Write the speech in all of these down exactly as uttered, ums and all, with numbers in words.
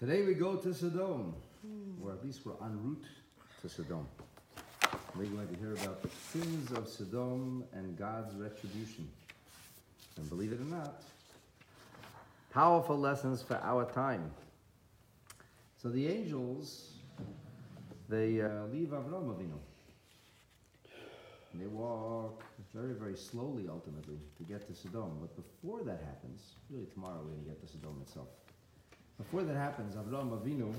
Today we go to Sodom, or at least we're en route to Sodom. We're going to hear about the sins of Sodom and God's retribution. And believe it or not, powerful lessons for our time. So the angels, they uh, leave Avram Avinu. And they walk very, very slowly, ultimately, to get to Sodom. But before that happens, really tomorrow we're going to get to Sodom itself. Before that happens, Avram Avinu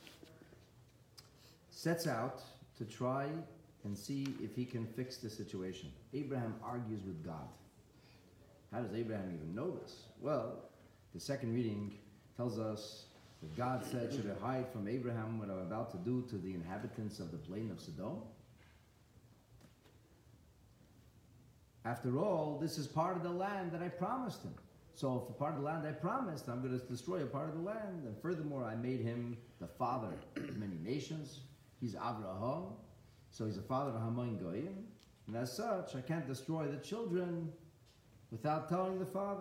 sets out to try and see if he can fix the situation. Abraham argues with God. How does Abraham even know this? Well, the second reading tells us that God said, should I hide from Abraham what I'm about to do to the inhabitants of the plain of Sodom? After all, this is part of the land that I promised him. So if a part of the land I promised, I'm going to destroy a part of the land. And furthermore, I made him the father of many nations. He's Abraham, so he's a father of Hamoin Goyim. And as such, I can't destroy the children without telling the father.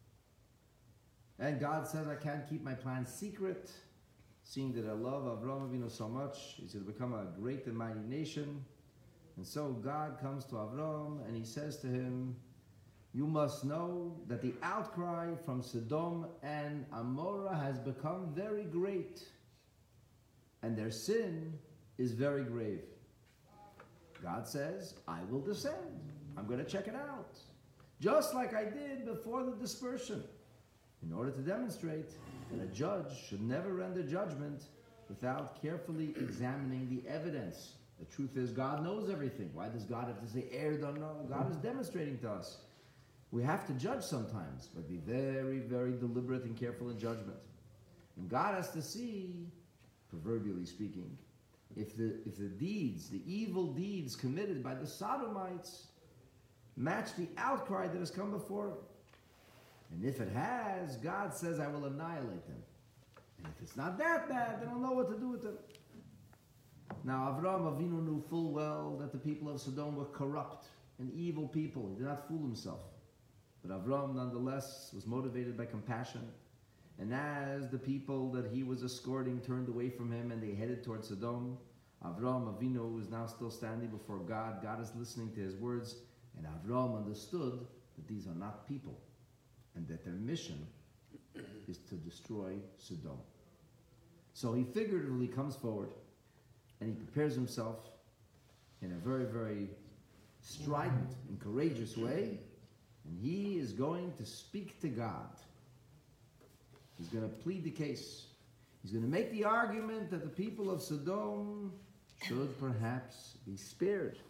And God says I can't keep my plan secret, seeing that I love Avram Avinu so much. He's going to become a great and mighty nation. And so God comes to Avram and he says to him, you must know that the outcry from Sodom and Amorah has become very great, and their sin is very grave. God says, I will descend. I'm going to check it out, just like I did before the dispersion, in order to demonstrate that a judge should never render judgment without carefully examining the evidence. The truth is, God knows everything. Why does God have to say, er don't know? God is demonstrating to us. We have to judge sometimes, but be very, very deliberate and careful in judgment. And God has to see, proverbially speaking, if the if the deeds, the evil deeds committed by the Sodomites match the outcry that has come before him. And if it has, God says, I will annihilate them. And if it's not that bad, then I'll know what to do with them. Now, Avram Avinu knew full well that the people of Sodom were corrupt and evil people. He did not fool himself. But Avram, nonetheless, was motivated by compassion. And as the people that he was escorting turned away from him and they headed towards Sodom, Avram Avinu is now still standing before God. God is listening to his words. And Avram understood that these are not people and that their mission is to destroy Sodom. So he figuratively comes forward and he prepares himself in a very, very strident and courageous way. And he is going to speak to God. He's going to plead the case. He's going to make the argument that the people of Sodom should perhaps be spared.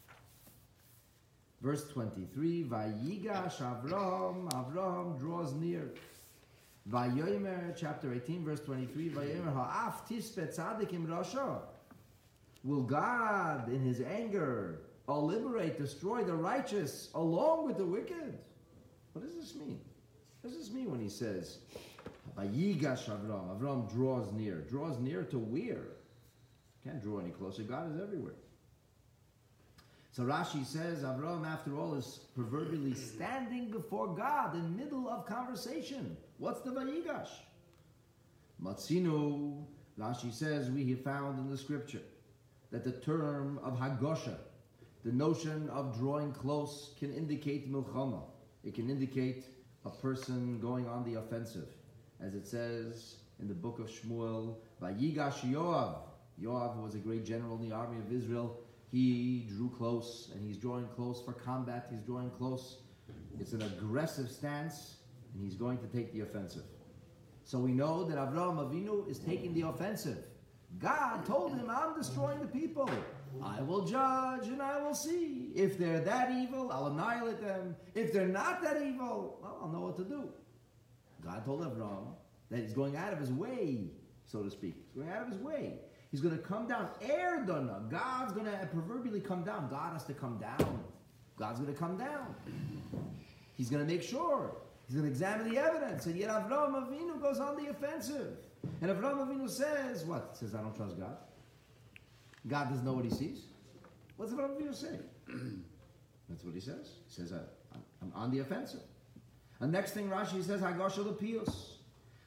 Verse twenty-three, Vayigash Avram, Avram draws near. Vayomer, chapter eighteen, verse twenty-three, Vayomer ha'af tispe tzadikim rasha. Will God, in his anger, or liberate, destroy the righteous along with the wicked? What does this mean? What does this mean when he says, Vayigash Avram, Avram draws near. Draws near to where? Can't draw any closer. God is everywhere. So Rashi says, Avram, after all, is proverbially standing before God in the middle of conversation. What's the Vayigash? Matzinu, Rashi says, we have found in the scripture that the term of Hagosha, the notion of drawing close, can indicate milchama. It can indicate a person going on the offensive. As it says in the book of Shmuel, Vayigash Yoav. Yoav was a great general in the army of Israel. He drew close, and he's drawing close for combat. He's drawing close. It's an aggressive stance, and he's going to take the offensive. So we know that Avraham Avinu is taking the offensive. God told him, I'm destroying the people. I will judge and I will see. If they're that evil, I'll annihilate them. If they're not that evil, well, I'll know what to do. God told Avraham that he's going out of his way, so to speak. He's going out of his way. He's going to come down. Erdona. God's going to proverbially come down. God has to come down. God's going to come down. He's going to make sure. He's going to examine the evidence. And yet Avraham Avinu goes on the offensive. And Avraham Avinu says, what? He says, I don't trust God. God doesn't know what he sees. What's Avraham Avinu say? That's what he says. He says, I'm on the offensive. And next thing Rashi says, Hagosha Lepios.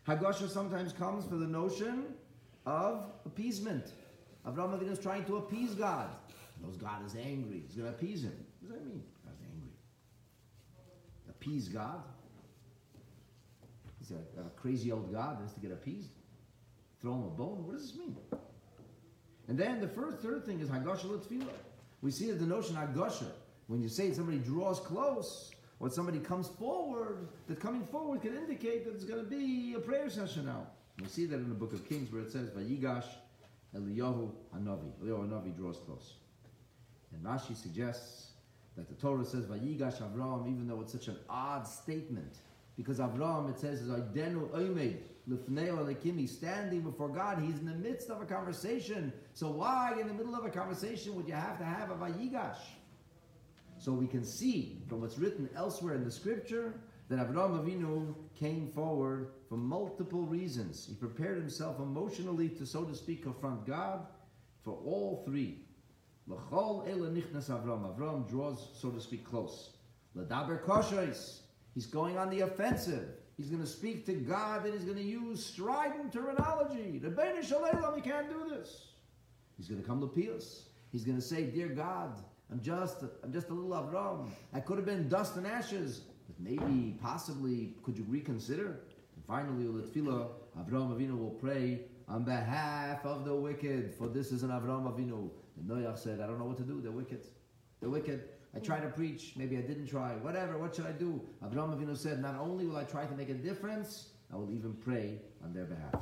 Hagosha sometimes comes for the notion of appeasement. Avraham Avinu is trying to appease God. He knows God is angry. He's going to appease him. What does that mean? God's angry. Appease God? He's a, a crazy old God that has to get appeased. Throw him a bone? What does this mean? And then the first, third thing is Hagosha L'Tfilah. We see that the notion Hagosha, when you say somebody draws close, or somebody comes forward, that coming forward can indicate that it's going to be a prayer session now. We see that in the book of Kings where it says, Vayigash Eliyahu Hanavi. Eliyahu Hanavi draws close. And Rashi suggests that the Torah says, Vayigash Avram, even though it's such an odd statement. Because Avram, it says, is Aidenu Oimed, Lifnei Alekim, he's standing before God, he's in the midst of a conversation. So why in the middle of a conversation would you have to have a Vayigash? So we can see from what's written elsewhere in the scripture that Avraham Avinu came forward for multiple reasons. He prepared himself emotionally to, so to speak, confront God for all three. L'chol ela nichnas Avram. Avram draws, so to speak, close. L'daber kosheis. He's going on the offensive. He's going to speak to God and he's going to use strident terminology. Rebbeinu Shalom, he can't do this. He's going to come to Pius. He's going to say, dear God, I'm just, I'm just a little Avram. I could have been dust and ashes, but maybe, possibly, could you reconsider? And finally, L'Tfilah, Avram Avinu will pray on behalf of the wicked, for this is an Avram Avinu. And Noach said, I don't know what to do. They're wicked. They're wicked. I tried to preach. Maybe I didn't try. Whatever. What should I do? Avram Avinu said, not only will I try to make a difference, I will even pray on their behalf.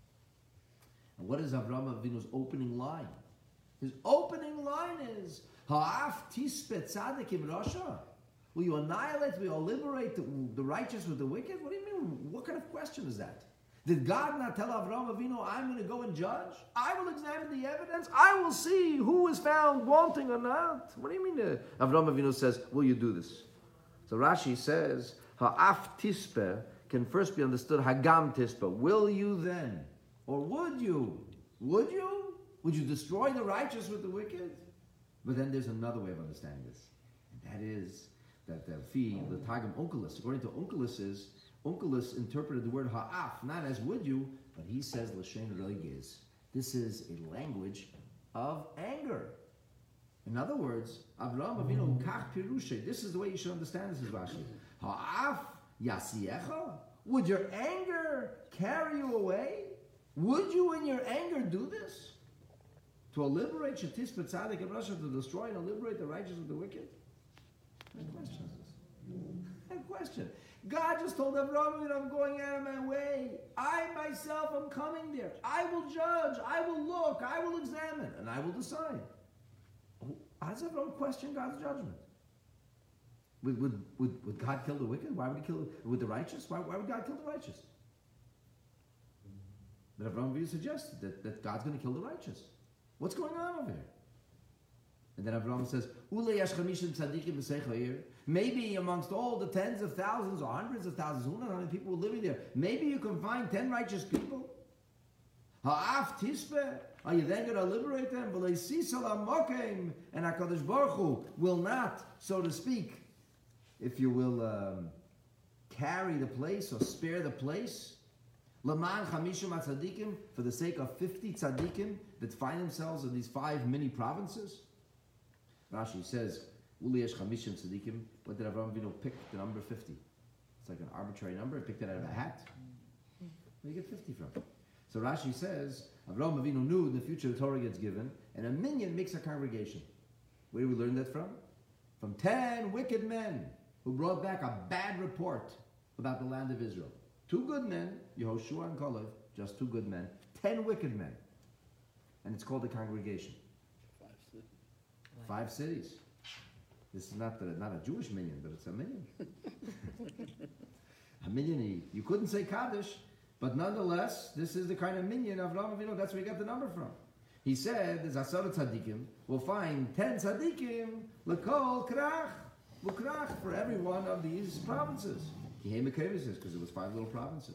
And what is Avram Avinu's opening line? His opening line is, Ha'af tispet tzadikim rasha. Will you annihilate, will you liberate the, the righteous with the wicked? What do you mean? What kind of question is that? Did God not tell Avraham Avinu, I'm going to go and judge? I will examine the evidence. I will see who is found wanting or not. What do you mean? Uh, Avraham Avinu says, will you do this? So Rashi says, Ha'af tispe can first be understood, Hagam tispe. Will you then? Or would you? Would you? Would you destroy the righteous with the wicked? But then there's another way of understanding this. And that is that the fi, the Targum Onkelos, according to Onkelos, is Onkelos interpreted the word ha'af, not as would you, but he says l'shen regiz. This is a language of anger. In other words, Avraham Avinu kach pirushe. This is the way you should understand this, is Rashi. Ha'af yasiecha. Would your anger carry you away? Would you in your anger do this? To liberate Shatis Petzadik and Russia, to destroy and liberate the righteous with the wicked? What question is this? What question? God just told Avraham, I'm going out of my way. I myself am coming there. I will judge. I will look. I will examine. And I will decide. How does Avraham question God's judgment? Would, would, would, would God kill the wicked? Why would he kill with the righteous? Why, why would God kill the righteous? But Avraham Avinu suggested that, that God's going to kill the righteous. What's going on over here? And then Avraham says, maybe amongst all the tens of thousands or hundreds of thousands, who knows how many people were living there, maybe you can find ten righteous people. Ha'af tispe, are you then going to liberate them? And HaKadosh Baruch Hu will not, so to speak, if you will, um, carry the place or spare the place. Laman chamishim tzadikim, for the sake of fifty tzadikim that find themselves in these five mini provinces. Rashi says, Uli yesh chamishim tzadikim. What did Avraham Avinu pick the number fifty? It's like an arbitrary number. He picked it out of a hat. Where do you get fifty from? So Rashi says, Avraham Avinu knew in the future the Torah gets given, and a minyan makes a congregation. Where do we learn that from? From ten wicked men who brought back a bad report about the land of Israel. Two good men, Yehoshua and Kalev, just two good men. Ten wicked men. And it's called a congregation. Five cities. Five cities. This is not, the, not a Jewish minyan, but it's a minyan. A minyan, you couldn't say Kaddish, but nonetheless, this is the kind of minyan of Avraham Avinu. That's where he got the number from. He said, there's Asara Tzadikim. We'll find ten Tzadikim, L'kol Krach, L'krach, for every one of these provinces. Because it was five little provinces.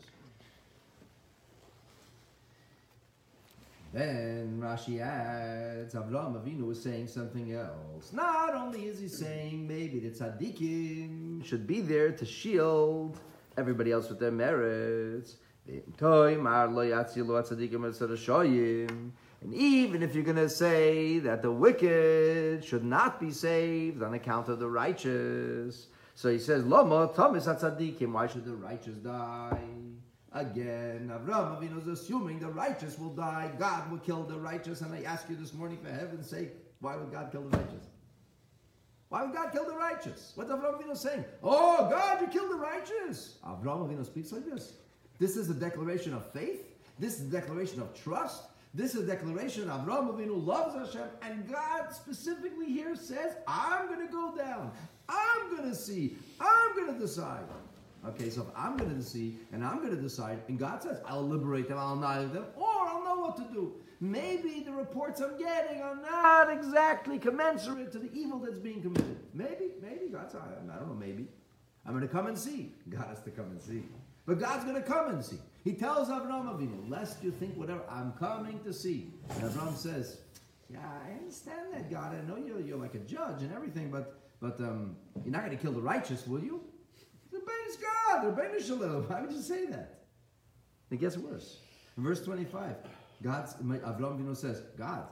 Then Rashi adds, Avraham Avinu is saying something else. Not only is he saying maybe the tzaddikim should be there to shield everybody else with their merits, And even if you're going to say that the wicked should not be saved on account of the righteous, so he says, Lama tamis hatzadikim, why should the righteous die? Again, Avraham Avinu is assuming the righteous will die, God will kill the righteous, and I ask you this morning, for heaven's sake, why would God kill the righteous? Why would God kill the righteous? What's Avraham Avinu saying? Oh, God, you killed the righteous. Avraham Avinu speaks like this. This is a declaration of faith. This is a declaration of trust. This is a declaration of Avraham Avinu loves Hashem, and God specifically here says, I'm going to go down. I'm going to see. I'm going to decide. Okay, so if I'm going to see and I'm going to decide, and God says, I'll liberate them, I'll annihilate them, or I'll know what to do. Maybe the reports I'm getting are not exactly commensurate to the evil that's being committed. Maybe, maybe, God's, I don't know, maybe. I'm going to come and see. God has to come and see. But God's going to come and see. He tells Avraham Avinu, lest you think whatever, I'm coming to see. And Avraham says, yeah, I understand that, God. I know you're, you're like a judge and everything, but but um, you're not going to kill the righteous, will you? The Rebbeinu God, the Rebbeinu Shalom. Why would you say that? It gets worse. In verse twenty-five, God's, Avraham Avinu says, God,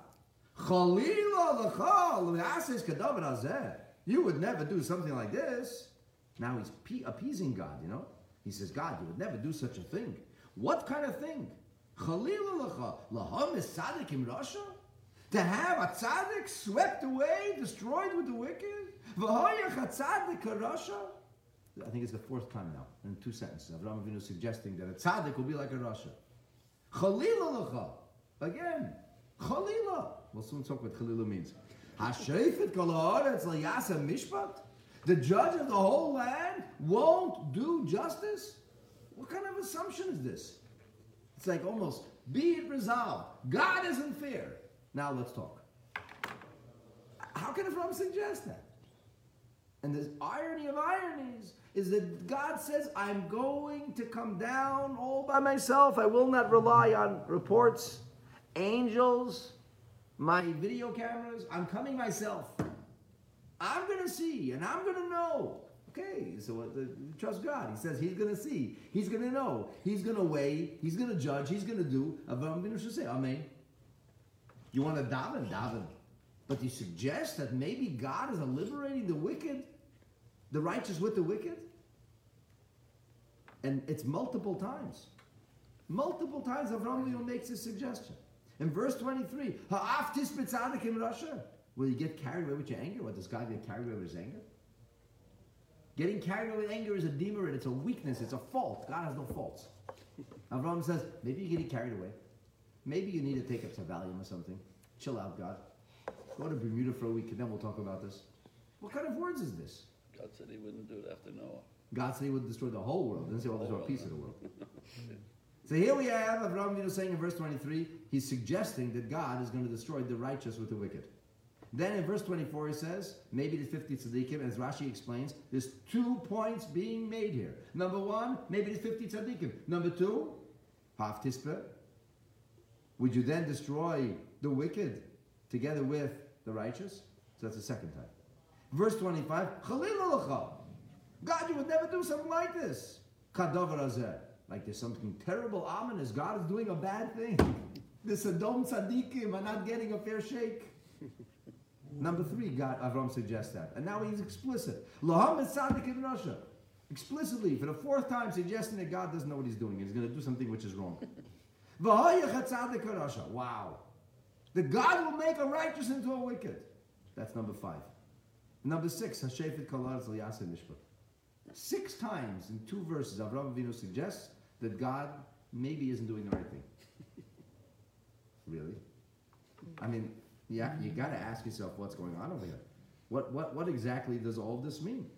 you would never do something like this. Now he's pe- appeasing God, you know. He says, God, you would never do such a thing. What kind of thing? To have a tzaddik swept away, destroyed with the wicked? I think it's the fourth time now, in two sentences. Avraham Avinu is suggesting that a tzaddik will be like a rasha. Chalila lecha. Again, chalila. We'll soon talk what chalila means. Hashayfet kol haaretz layasa mishpat. The judge of the whole land won't do justice? What kind of assumption is this? It's like almost, be it resolved. God isn't fair. Now let's talk. How can Avraham suggest that? And the irony of ironies is that God says, I'm going to come down all by myself. I will not rely on reports, angels, my video cameras. I'm coming myself. I'm going to see, and I'm going to know. Okay, so uh, trust God. He says he's going to see. He's going to know. He's going to weigh. He's going to judge. He's going to do. Avraham Avinu should say, Amen. You want to daven? Daven. But you suggest that maybe God is liberating the wicked, the righteous with the wicked? And it's multiple times. Multiple times Avraham Avinu makes this suggestion. In verse twenty-three, Ha'aftis b'tzadikim rasha. Will you get carried away with your anger? What, does God get carried away with his anger? Getting carried away with anger is a demerit. It's a weakness. It's a fault. God has no faults. Avraham says, maybe you're getting carried away. Maybe you need to take up some Valium or something. Chill out, God. Go to Bermuda for a week, and then we'll talk about this. What kind of words is this? God said he wouldn't do it after Noah. God said he would destroy the whole world. He didn't say, well, destroy a piece of the world. So here we have Avraham Avinu saying in verse twenty-three, he's suggesting that God is going to destroy the righteous with the wicked. Then in verse twenty-four he says, maybe the fifty tzaddikim, as Rashi explains, there's two points being made here. Number one, maybe the fifty tzaddikim. Number two, half tisper. Would you then destroy the wicked together with the righteous? So that's the second time. Verse twenty-five, Chalil God, you would never do something like this. Kadavar hazeh. Like there's something terrible, ominous. God is doing a bad thing. The Sodom tzaddikim are not getting a fair shake. Number three, God, Avraham suggests that. And now he's explicit. Laham is tzaddik in Russia. Explicitly, for the fourth time, suggesting that God doesn't know what he's doing. He's going to do something which is wrong. Wow. That God will make a righteous into a wicked. That's number five. Number six, Hashefet Kalar Zayasa Mishpat. Six times in two verses, Avraham Avinu suggests that God maybe isn't doing the right thing. Really? I mean, yeah, you got to ask yourself what's going on over here. What, what, what exactly does all of this mean?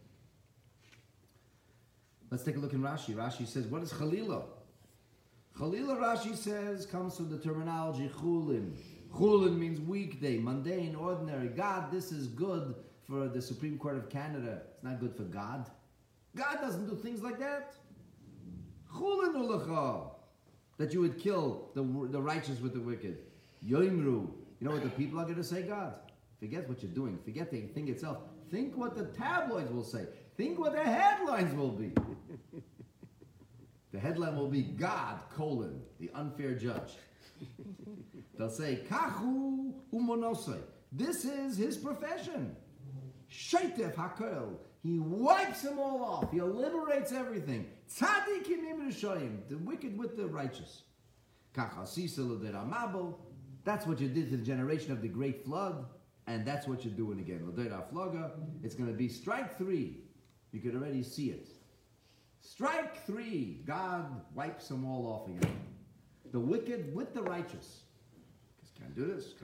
Let's take a look in Rashi. Rashi says, what is Chalila? Chalila, Rashi says, comes from the terminology chulin. Chulin means weekday, mundane, ordinary. God, this is good for the Supreme Court of Canada. It's not good for God. God doesn't do things like that. Chulin ulecha. That you would kill the, the righteous with the wicked. Yoimru. You know what the people are going to say, God? Forget what you're doing. Forget the thing itself. Think what the tabloids will say. Think what the headlines will be. The headline will be God, colon, the unfair judge. They'll say, Kachu umonosei. This is his profession. Shaitef hakel. He wipes them all off. He liberates everything. Tzadikim im rishoyim. The wicked with the righteous. Kachasisa l'deramabel. That's what you did to the generation of the great flood. And that's what you're doing again. L'dera floga. It's going to be strike three. You could already see it. Strike three. God wipes them all off again. The wicked with the righteous. You can't do this.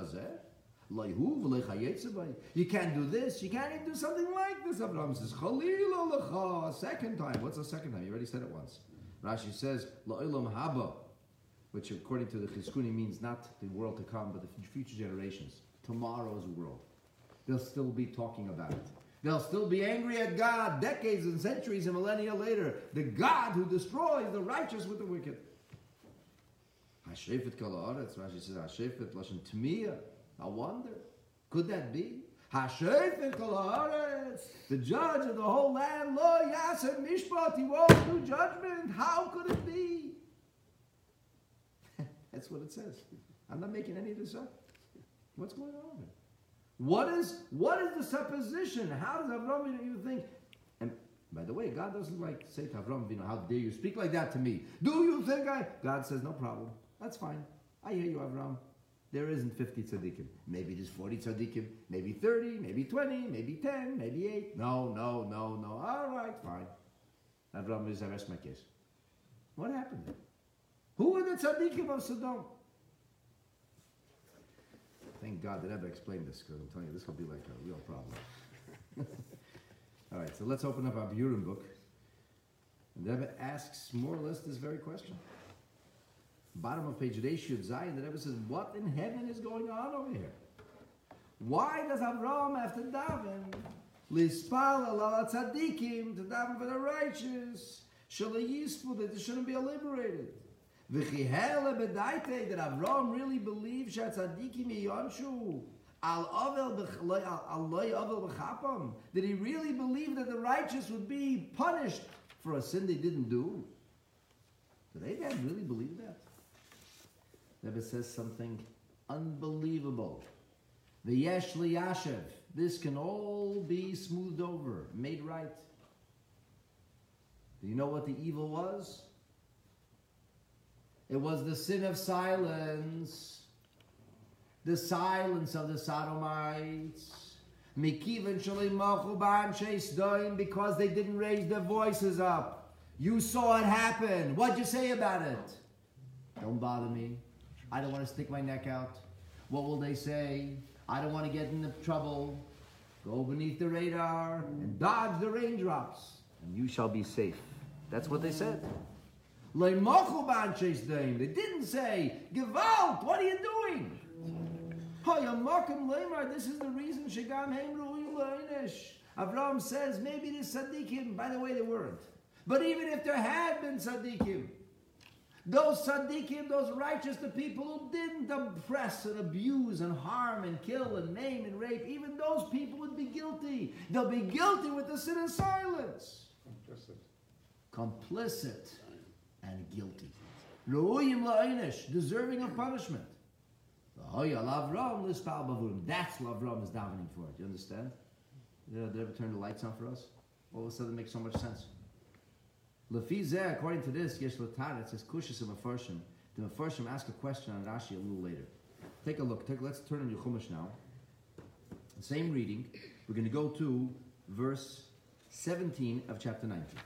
You can't do this. You can't even do something like this. Abraham says, a second time. What's the second time? You already said it once. Rashi says, La'ilam haba, which according to the Chizkuni means not the world to come, but the future generations. Tomorrow's world. They'll still be talking about it. They'll still be angry at God decades and centuries and millennia later. The God who destroys the righteous with the wicked. Hashefet kol haaretz. Rashi says, Hashefet lashon tmiya. I wonder, could that be? Hashefet kol haaretz. The judge of the whole land. Lo yaseh mishpat. He won't do judgment. How could it be? That's what it says. I'm not making any of this up. What's going on here? What is what is the supposition? How does Avram even think? And by the way, God doesn't like say to Avram, you know, how dare you speak like that to me? Do you think I? God says, no problem. That's fine. I hear you, Avram. There isn't fifty tzaddikim. Maybe there's forty tzaddikim. Maybe thirty. Maybe twenty. Maybe ten. Maybe eight. No, no, no, no. All right, fine. Avram is I rest my case. What happened there? Who are the tzaddikim of Sodom? Thank God that Rebbe explained this, because I'm telling you, this will be like a real problem. All right, so let's open up our Burim book. And Rebbe asks more or less this very question. Bottom of page Reish Yud Zayin, the Rebbe says, what in heaven is going on over here? Why does Avram have to daven? Lispal ala tzadikim, to daven for the righteous. Shalei yispu, that they shouldn't be liberated. V'chihele bedaite, that Avram really believes she'atzadikim yiyonshu al avel aloi avel b'chapam. Did he really believe that the righteous would be punished for a sin they didn't do? Did Abraham really believe that? Rebbe says something unbelievable. V'yesh liyashev. This can all be smoothed over, made right. Do you know what the evil was? It was the sin of silence. The silence of the Sodomites. Because they didn't raise their voices up. You saw it happen. What'd you say about it? Don't bother me. I don't want to stick my neck out. What will they say? I don't want to get into trouble. Go beneath the radar and dodge the raindrops, and you shall be safe. That's what they said. They didn't say, Gewalt, what are you doing? This is the reason Avram says maybe the tzaddikim, by the way, they weren't. But even if there had been tzaddikim, those tzaddikim, those righteous, the people who didn't oppress and abuse and harm and kill and maim and rape, even those people would be guilty. They'll be guilty with the sin of silence. Complicit. Complicit and guilty. Deserving of punishment. That's what Avram is davening for. Do you understand? Did they ever turn the lights on for us? All of a sudden it makes so much sense. Lefizeh, according to this, Yesh Latar, it says Kushas and Mefarshim. The Mefarshim ask a question on Rashi a little later. Take a look. Take, let's turn on your Chumash now. The same reading. We're going to go to verse seventeen of chapter nineteen.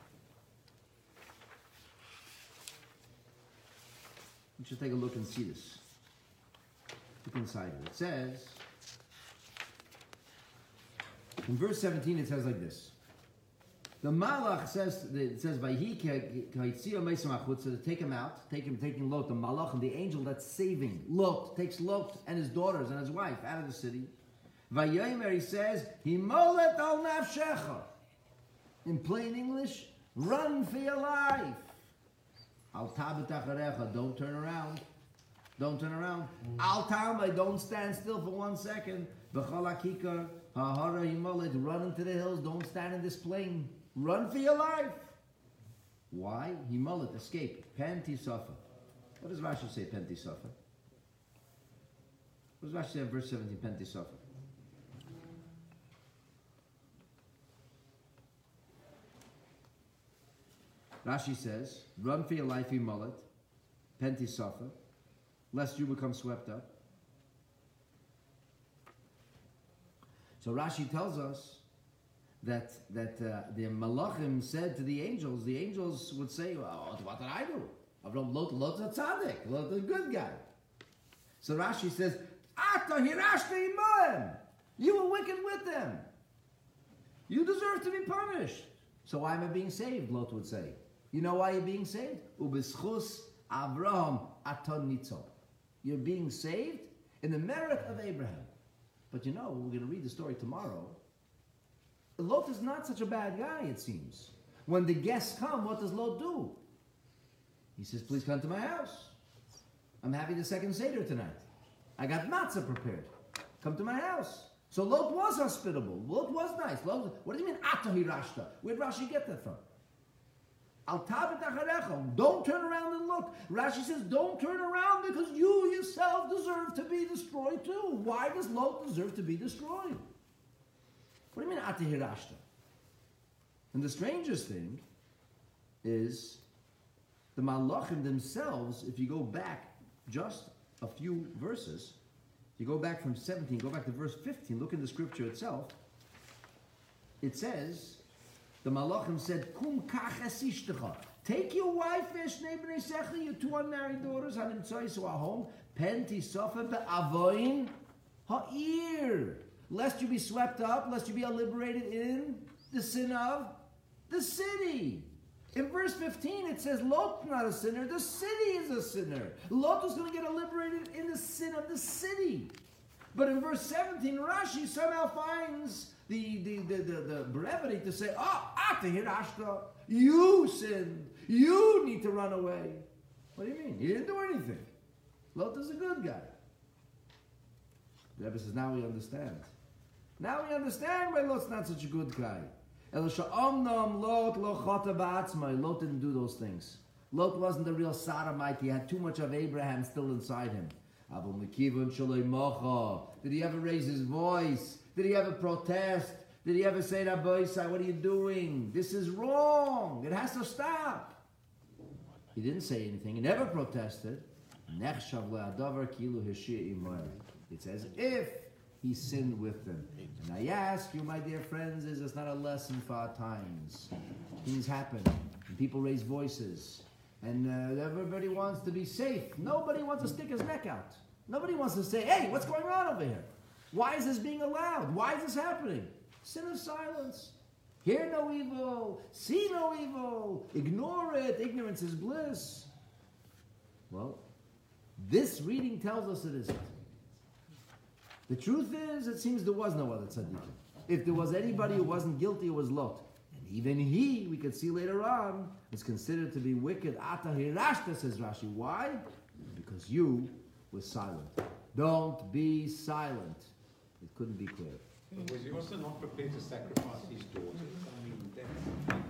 You should take a look and see this. Look inside it. It says, in verse seventeen, it says like this. The Malach says, it says, to take him out, take him, taking Lot, the Malach, and the angel that's saving Lot, takes Lot and his daughters and his wife out of the city. Vayomer, he says, Himolet al nafshecha. In plain English, run for your life. Al tabet acharecha, don't turn around. Don't turn around. Al tamay, don't stand still for one second. B'chol hakikar, hahara himolet, run into the hills, don't stand in this plain. Run for your life. Why? He mullet, escape. Penti Safa. What does Rashi say, Penti Safa? What does Rashi say in verse seventeen, Penti Safa? Rashi says, run for your life, you mullet. Penti Safa. Lest you become swept up. So Rashi tells us that that uh, the Malachim said to the angels, the angels would say, well, what did I do? Avram Lot, Lot's a tzaddik, Lot's a good guy. So Rashi says, Ata hirashta imaim. You were wicked with them. You deserve to be punished. So why am I being saved? Lot would say. You know why you're being saved? Ubeschus Avraham aton nitzol. You're being saved in the merit of Abraham. But you know, we're going to read the story tomorrow. Lot is not such a bad guy, it seems. When the guests come, what does Lot do? He says, please come to my house. I'm having the second Seder tonight. I got matzah prepared. Come to my house. So Lot was hospitable. Lot was nice. Lot, what do you mean, Ata hirashta? Where did Rashi get that from? Al tabet acharecha. Don't turn around and look. Rashi says, don't turn around because you yourself deserve to be destroyed too. Why does Lot deserve to be destroyed? What do you mean, Ata hirashta? And the strangest thing is the Malachim themselves, if you go back just a few verses, if you go back from seventeen, go back to verse fifteen, look in the scripture itself, it says, the Malachim said, Kum kach esishtecha. Take your wife, Eshnei b'nei Secha, your two unmarried daughters, hanimtzois who are home, pen tisofa be'avoin ha'ir. Lest you be swept up, lest you be liberated in the sin of the city. In verse fifteen, it says, Lot's not a sinner, the city is a sinner. Lot is going to get liberated in the sin of the city. But in verse seventeen, Rashi somehow finds the, the, the, the, the brevity to say, oh, Ata hirashta, you sinned, you need to run away. What do you mean? He didn't do anything. Lot is a good guy. The Rebbe says, now we understand. Now we understand why Lot's not such a good guy. Lot didn't do those things. Lot wasn't the real sodomite. He had too much of Abraham still inside him. Did he ever raise his voice? Did he ever protest? Did he ever say, Rabbi, what are you doing? This is wrong. It has to stop. He didn't say anything. He never protested. It's as if he sinned with them. And I ask you, my dear friends, is it's not a lesson for our times. Things happen, and people raise voices, and uh, everybody wants to be safe. Nobody wants to stick his neck out. Nobody wants to say, hey, what's going on over here? Why is this being allowed? Why is this happening? Sin of silence. Hear no evil, see no evil, ignore it, ignorance is bliss. Well, this reading tells us it isn't. The truth is, it seems there was no other tzaddik. If there was anybody who wasn't guilty, it was Lot. And even he, we could see later on, is considered to be wicked. Ata hirashta, says Rashi. Why? Because you were silent. Don't be silent. It couldn't be clear. But was he also not prepared to sacrifice his daughters? I mean, that